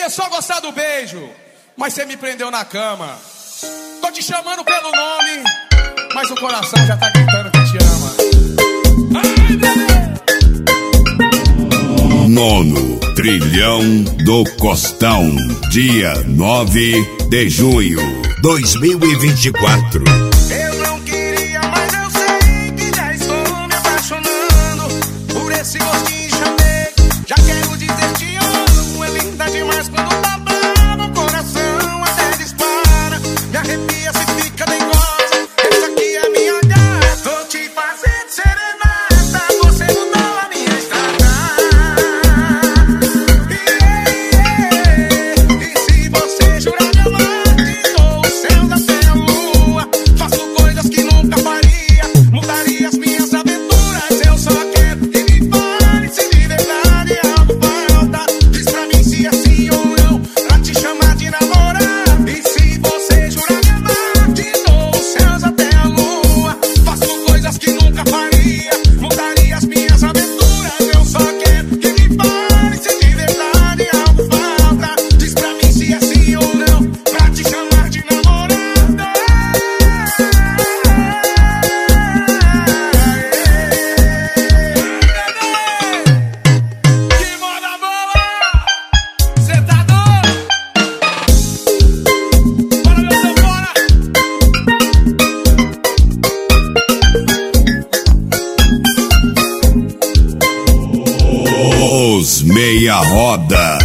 queria só gostar do beijo, mas você me prendeu na cama. Tô te chamando pelo nome, mas o coração já tá gritando que te ama. Ai, bebê! Nono Trilhão do Costão, dia 9 de junho 2024. Eu não queria, mas eu sei que já estou me apaixonando por esse gostinho de chamei. Já quero dizer te amo, é linda demais quando tá brava, o coração até dispara. Me arrepia se fica dengosa, essa aqui é minha gata. Tô te fazendo serenata, você mudou a minha estrada. E se você jurar me amar, te dou os céus até a lua. Faço coisas que nunca faria, mudaria as minhas aventuras. Eu só quero que me fale se de verdade algo falta. Diz pra mim se é sim ou não, pra te chamar de namorada. E se você jurar me amar, te dou os céus até a lua. Faço coisas que nunca faria, mudaria as minhas aventuras. Eu só quero que me fale se de verdade algo falta. Diz pra mim se é sim ou não, pra te chamar de namorada. Que moda boa! Cê tá doido? Bora, meu Deus, bora! Os Meia Roda.